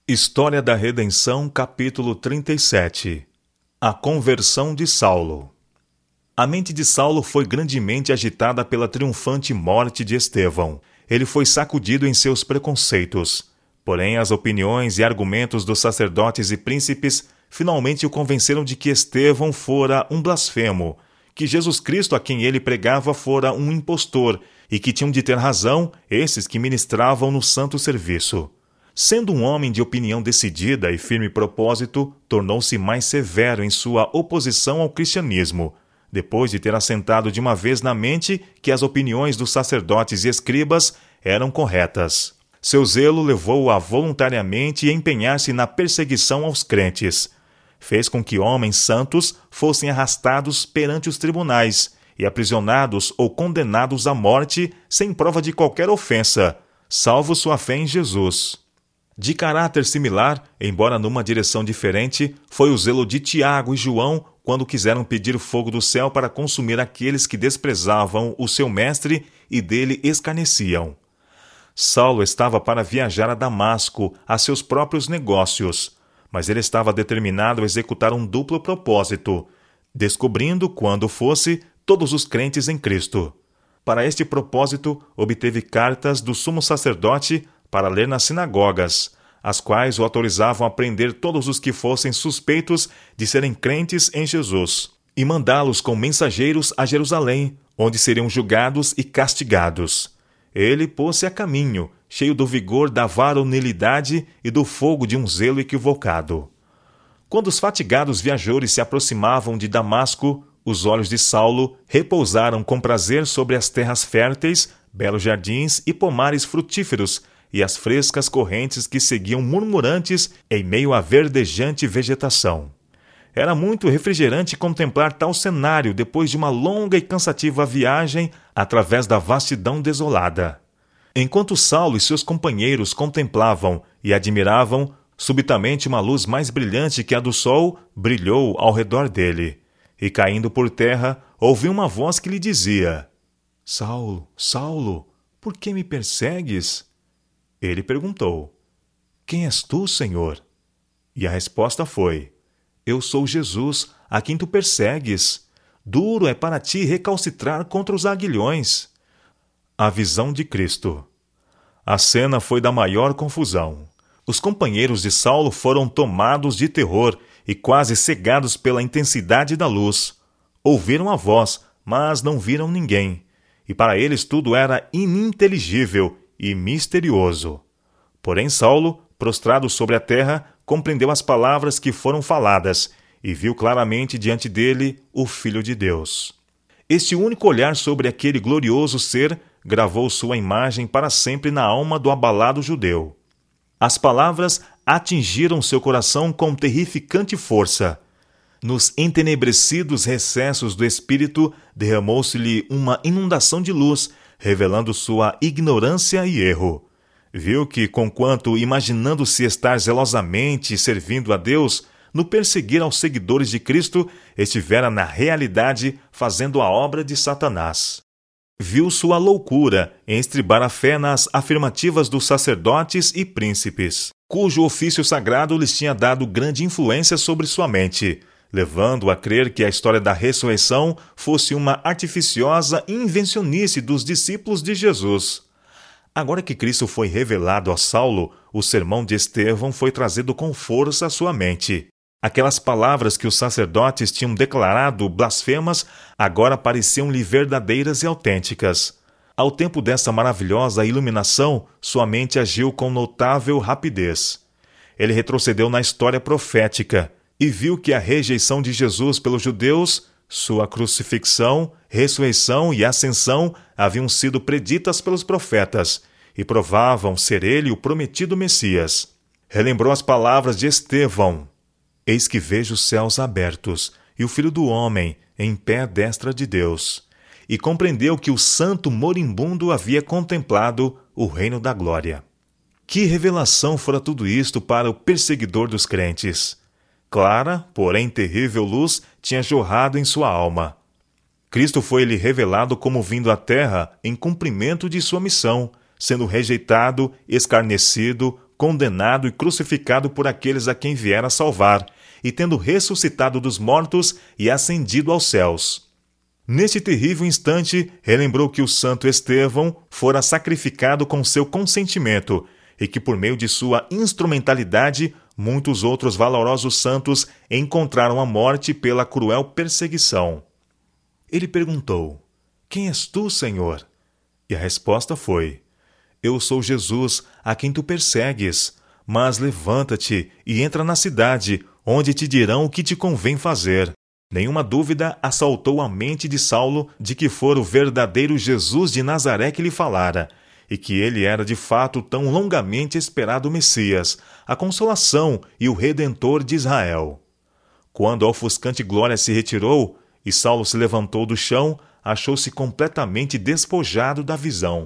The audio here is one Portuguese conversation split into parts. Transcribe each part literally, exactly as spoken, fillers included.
História da Redenção, capítulo trinta e sete. A conversão de Saulo. A mente de Saulo foi grandemente agitada pela triunfante morte de Estevão. Ele foi sacudido em seus preconceitos. Porém, as opiniões e argumentos dos sacerdotes e príncipes finalmente o convenceram de que Estevão fora um blasfemo, que Jesus Cristo a quem ele pregava fora um impostor e que tinham de ter razão esses que ministravam no santo serviço. Sendo um homem de opinião decidida e firme propósito, tornou-se mais severo em sua oposição ao cristianismo, depois de ter assentado de uma vez na mente que as opiniões dos sacerdotes e escribas eram corretas. Seu zelo levou-o a voluntariamente empenhar-se na perseguição aos crentes. Fez com que homens santos fossem arrastados perante os tribunais e aprisionados ou condenados à morte sem prova de qualquer ofensa, salvo sua fé em Jesus. De caráter similar, embora numa direção diferente, foi o zelo de Tiago e João quando quiseram pedir fogo do céu para consumir aqueles que desprezavam o seu mestre e dele escarneciam. Saulo estava para viajar a Damasco a seus próprios negócios, mas ele estava determinado a executar um duplo propósito, descobrindo, quando fosse, todos os crentes em Cristo. Para este propósito, obteve cartas do sumo sacerdote para ler nas sinagogas, as quais o autorizavam a prender todos os que fossem suspeitos de serem crentes em Jesus, e mandá-los com mensageiros a Jerusalém, onde seriam julgados e castigados. Ele pôs-se a caminho, cheio do vigor da varonilidade e do fogo de um zelo equivocado. Quando os fatigados viajores se aproximavam de Damasco, os olhos de Saulo repousaram com prazer sobre as terras férteis, belos jardins e pomares frutíferos, e as frescas correntes que seguiam murmurantes em meio à verdejante vegetação. Era muito refrigerante contemplar tal cenário depois de uma longa e cansativa viagem através da vastidão desolada. Enquanto Saulo e seus companheiros contemplavam e admiravam, subitamente uma luz mais brilhante que a do sol brilhou ao redor dele, e caindo por terra, ouviu uma voz que lhe dizia: Saulo, Saulo, por que me persegues? Ele perguntou: Quem és tu, Senhor? E a resposta foi: Eu sou Jesus, a quem tu persegues. Duro é para ti recalcitrar contra os aguilhões. A visão de Cristo. A cena foi da maior confusão. Os companheiros de Saulo foram tomados de terror e quase cegados pela intensidade da luz. Ouviram a voz, mas não viram ninguém. E para eles tudo era ininteligível e misterioso. Porém Saulo, prostrado sobre a terra, compreendeu as palavras que foram faladas e viu claramente diante dele o Filho de Deus. Este único olhar sobre aquele glorioso ser gravou sua imagem para sempre na alma do abalado judeu. As palavras atingiram seu coração com terrificante força. Nos entenebrecidos recessos do espírito derramou-se-lhe uma inundação de luz, revelando sua ignorância e erro. Viu que, conquanto imaginando-se estar zelosamente servindo a Deus, no perseguir aos seguidores de Cristo, estivera na realidade fazendo a obra de Satanás. Viu sua loucura em estribar a fé nas afirmativas dos sacerdotes e príncipes, cujo ofício sagrado lhes tinha dado grande influência sobre sua mente, levando-o a crer que a história da ressurreição fosse uma artificiosa invencionice dos discípulos de Jesus. Agora que Cristo foi revelado a Saulo, o sermão de Estevão foi trazido com força à sua mente. Aquelas palavras que os sacerdotes tinham declarado blasfemas agora pareciam-lhe verdadeiras e autênticas. Ao tempo dessa maravilhosa iluminação, sua mente agiu com notável rapidez. Ele retrocedeu na história profética e viu que a rejeição de Jesus pelos judeus, sua crucifixão, ressurreição e ascensão haviam sido preditas pelos profetas e provavam ser ele o prometido Messias. Relembrou as palavras de Estevão: Eis que vejo os céus abertos e o Filho do Homem em pé à destra de Deus. E compreendeu que o santo moribundo havia contemplado o reino da glória. Que revelação fora tudo isto para o perseguidor dos crentes! Clara, porém terrível luz tinha jorrado em sua alma. Cristo foi-lhe revelado como vindo à terra em cumprimento de sua missão, sendo rejeitado, escarnecido, condenado e crucificado por aqueles a quem viera salvar, e tendo ressuscitado dos mortos e ascendido aos céus. Neste terrível instante, relembrou que o santo Estevão fora sacrificado com seu consentimento, e que por meio de sua instrumentalidade, muitos outros valorosos santos encontraram a morte pela cruel perseguição. Ele perguntou: Quem és tu, Senhor? E a resposta foi: Eu sou Jesus, a quem tu persegues. Mas levanta-te e entra na cidade, onde te dirão o que te convém fazer. Nenhuma dúvida assaltou a mente de Saulo de que fora o verdadeiro Jesus de Nazaré que lhe falara, e que ele era de fato tão longamente esperado Messias, a consolação e o Redentor de Israel. Quando a ofuscante glória se retirou, e Saulo se levantou do chão, achou-se completamente despojado da visão.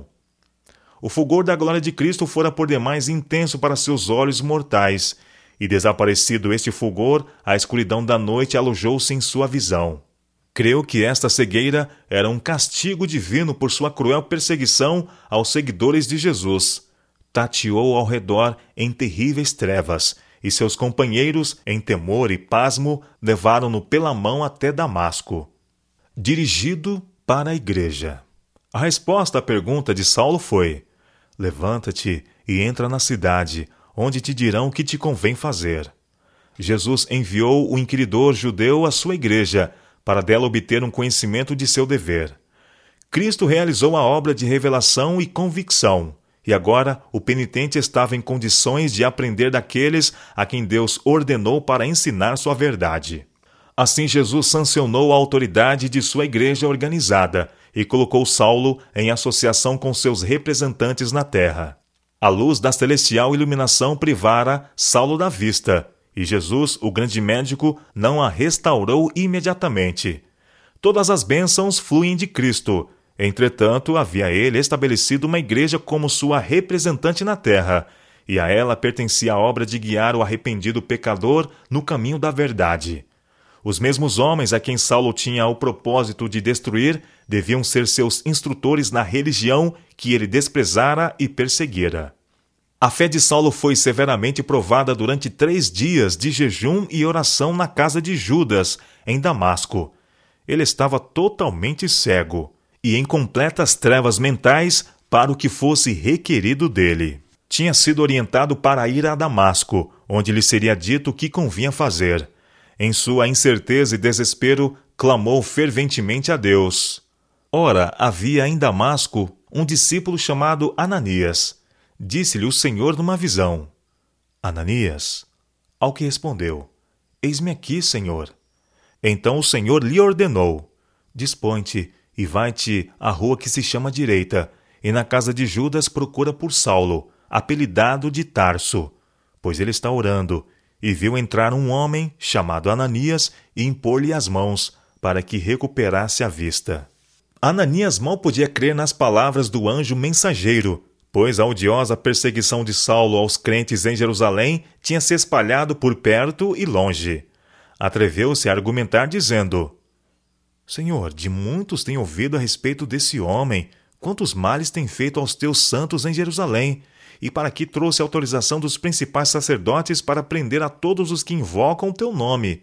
O fulgor da glória de Cristo fora por demais intenso para seus olhos mortais, e desaparecido este fulgor, a escuridão da noite alojou-se em sua visão. Creu que esta cegueira era um castigo divino por sua cruel perseguição aos seguidores de Jesus. Tateou ao redor em terríveis trevas, e seus companheiros, em temor e pasmo, levaram-no pela mão até Damasco. Dirigido para a igreja. A resposta à pergunta de Saulo foi: Levanta-te e entra na cidade, onde te dirão o que te convém fazer. Jesus enviou o inquiridor judeu à sua igreja, para dela obter um conhecimento de seu dever. Cristo realizou a obra de revelação e convicção, e agora o penitente estava em condições de aprender daqueles a quem Deus ordenou para ensinar sua verdade. Assim Jesus sancionou a autoridade de sua igreja organizada e colocou Saulo em associação com seus representantes na terra. A luz da celestial iluminação privara Saulo da vista, e Jesus, o grande médico, não a restaurou imediatamente. Todas as bênçãos fluem de Cristo. Entretanto, havia ele estabelecido uma igreja como sua representante na terra, e a ela pertencia a obra de guiar o arrependido pecador no caminho da verdade. Os mesmos homens a quem Saulo tinha o propósito de destruir deviam ser seus instrutores na religião que ele desprezara e perseguira. A fé de Saulo foi severamente provada durante três dias de jejum e oração na casa de Judas, em Damasco. Ele estava totalmente cego e em completas trevas mentais para o que fosse requerido dele. Tinha sido orientado para ir a Damasco, onde lhe seria dito o que convinha fazer. Em sua incerteza e desespero, clamou ferventemente a Deus. Ora, havia em Damasco um discípulo chamado Ananias. Disse-lhe o Senhor numa visão: Ananias. Ao que respondeu: Eis-me aqui, Senhor. Então o Senhor lhe ordenou: Dispõe-te e vai-te à rua que se chama Direita, e na casa de Judas procura por Saulo, apelidado de Tarso, pois ele está orando, e viu entrar um homem chamado Ananias e impor-lhe as mãos, para que recuperasse a vista. Ananias mal podia crer nas palavras do anjo mensageiro, pois a odiosa perseguição de Saulo aos crentes em Jerusalém tinha se espalhado por perto e longe. Atreveu-se a argumentar dizendo: Senhor, de muitos tenho ouvido a respeito desse homem, quantos males tem feito aos teus santos em Jerusalém, e para que trouxe autorização dos principais sacerdotes para prender a todos os que invocam o teu nome.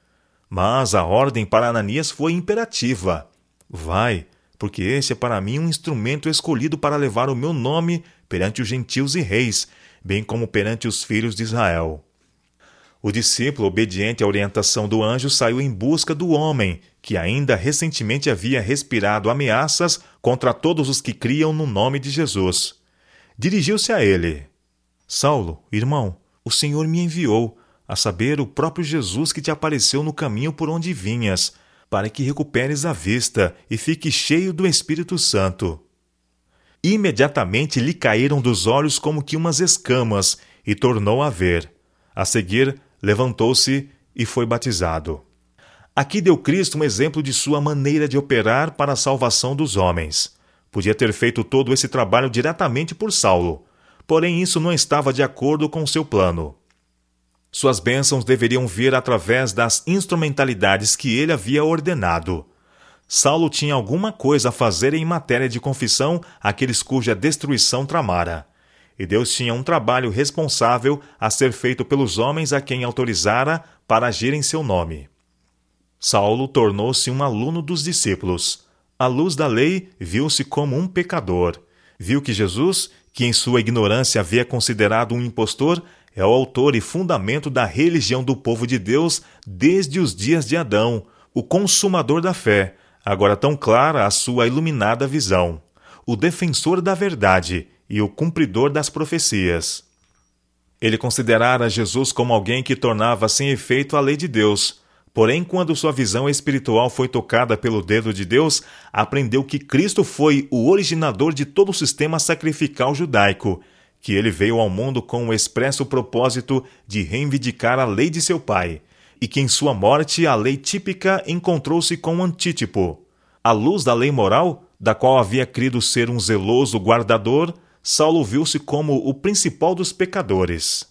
Mas a ordem para Ananias foi imperativa: Vai, porque este é para mim um instrumento escolhido para levar o meu nome perante os gentios e reis, bem como perante os filhos de Israel. O discípulo, obediente à orientação do anjo, saiu em busca do homem, que ainda recentemente havia respirado ameaças contra todos os que criam no nome de Jesus. Dirigiu-se a ele: Saulo, irmão, o Senhor me enviou, a saber, o próprio Jesus que te apareceu no caminho por onde vinhas, para que recuperes a vista e fique cheio do Espírito Santo. Imediatamente lhe caíram dos olhos como que umas escamas, e tornou a ver. A seguir, levantou-se e foi batizado. Aqui deu Cristo um exemplo de sua maneira de operar para a salvação dos homens. Podia ter feito todo esse trabalho diretamente por Saulo, porém isso não estava de acordo com seu plano. Suas bênçãos deveriam vir através das instrumentalidades que ele havia ordenado. Saulo tinha alguma coisa a fazer em matéria de confissão àqueles cuja destruição tramara. e Deus tinha um trabalho responsável a ser feito pelos homens a quem autorizara para agir em seu nome. Saulo tornou-se um aluno dos discípulos. À luz da lei, viu-se como um pecador. Viu que Jesus, que em sua ignorância havia considerado um impostor, é o autor e fundamento da religião do povo de Deus desde os dias de Adão, o consumador da fé, agora tão clara a sua iluminada visão, o defensor da verdade e o cumpridor das profecias. Ele considerara Jesus como alguém que tornava sem efeito a lei de Deus. Porém, quando sua visão espiritual foi tocada pelo dedo de Deus, aprendeu que Cristo foi o originador de todo o sistema sacrificial judaico, que ele veio ao mundo com o expresso propósito de reivindicar a lei de seu pai, e que em sua morte a lei típica encontrou-se com um antítipo. À luz da lei moral, da qual havia crido ser um zeloso guardador, Saulo viu-se como o principal dos pecadores.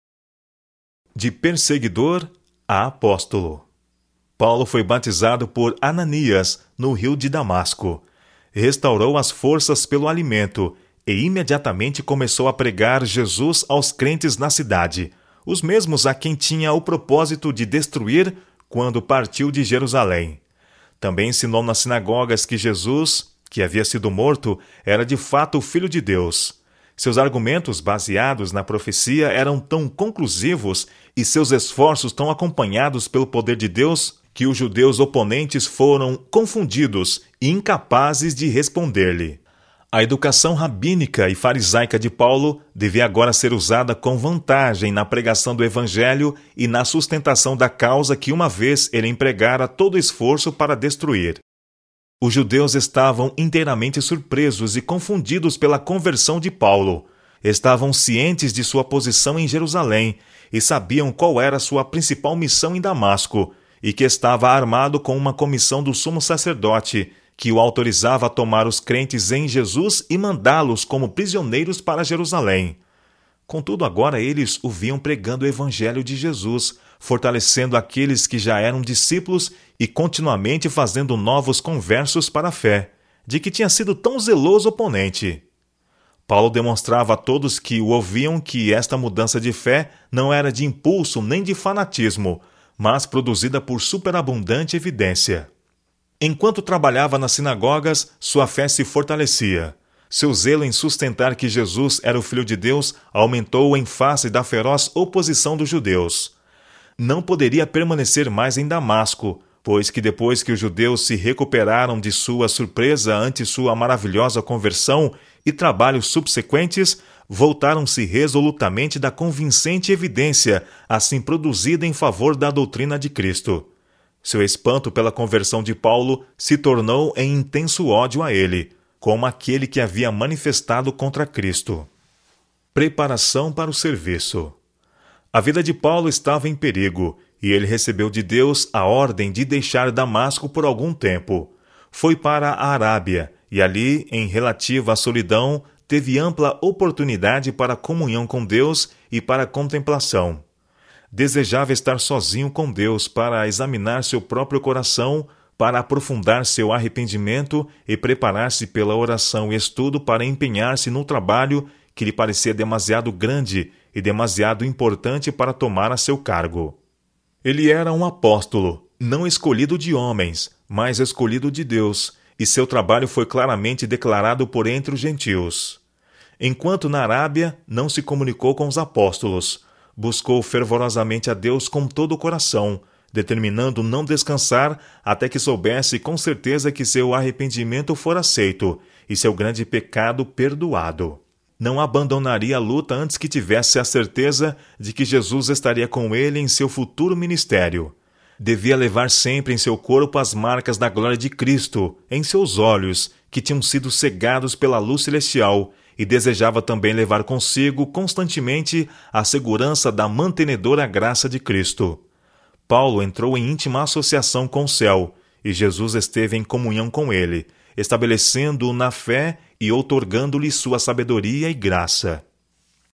De perseguidor a apóstolo. Paulo foi batizado por Ananias no rio de Damasco. Restaurou as forças pelo alimento e imediatamente começou a pregar Jesus aos crentes na cidade, os mesmos a quem tinha o propósito de destruir quando partiu de Jerusalém. Também ensinou nas sinagogas que Jesus, que havia sido morto, era de fato o Filho de Deus. Seus argumentos baseados na profecia eram tão conclusivos e seus esforços tão acompanhados pelo poder de Deus que os judeus oponentes foram confundidos e incapazes de responder-lhe. A educação rabínica e farisaica de Paulo devia agora ser usada com vantagem na pregação do Evangelho e na sustentação da causa que uma vez ele empregara todo esforço para destruir. Os judeus estavam inteiramente surpresos e confundidos pela conversão de Paulo. Estavam cientes de sua posição em Jerusalém e sabiam qual era sua principal missão em Damasco, e que estava armado com uma comissão do sumo sacerdote, que o autorizava a tomar os crentes em Jesus e mandá-los como prisioneiros para Jerusalém. Contudo, agora eles o viam pregando o evangelho de Jesus, fortalecendo aqueles que já eram discípulos e continuamente fazendo novos conversos para a fé, de que tinha sido tão zeloso oponente. Paulo demonstrava a todos que o ouviam que esta mudança de fé não era de impulso nem de fanatismo, mas produzida por superabundante evidência. Enquanto trabalhava nas sinagogas, sua fé se fortalecia. Seu zelo em sustentar que Jesus era o Filho de Deus aumentou em face da feroz oposição dos judeus. Não poderia permanecer mais em Damasco, pois que depois que os judeus se recuperaram de sua surpresa ante sua maravilhosa conversão e trabalhos subsequentes, voltaram-se resolutamente da convincente evidência assim produzida em favor da doutrina de Cristo. Seu espanto pela conversão de Paulo se tornou em intenso ódio a ele, como aquele que havia manifestado contra Cristo. Preparação para o serviço. A vida de Paulo estava em perigo, e ele recebeu de Deus a ordem de deixar Damasco por algum tempo. Foi para a Arábia, e ali, em relativa solidão, teve ampla oportunidade para comunhão com Deus e para contemplação. Desejava estar sozinho com Deus para examinar seu próprio coração, para aprofundar seu arrependimento e preparar-se pela oração e estudo para empenhar-se no trabalho que lhe parecia demasiado grande e demasiado importante para tomar a seu cargo. Ele era um apóstolo, não escolhido de homens, mas escolhido de Deus, e seu trabalho foi claramente declarado por entre os gentios. Enquanto na Arábia não se comunicou com os apóstolos, buscou fervorosamente a Deus com todo o coração, determinando não descansar até que soubesse com certeza que seu arrependimento fora aceito e seu grande pecado perdoado. Não abandonaria a luta antes que tivesse a certeza de que Jesus estaria com ele em seu futuro ministério. Devia levar sempre em seu corpo as marcas da glória de Cristo, em seus olhos, que tinham sido cegados pela luz celestial, e desejava também levar consigo constantemente a segurança da mantenedora graça de Cristo. Paulo entrou em íntima associação com o céu, e Jesus esteve em comunhão com ele, estabelecendo-o na fé e outorgando-lhe sua sabedoria e graça.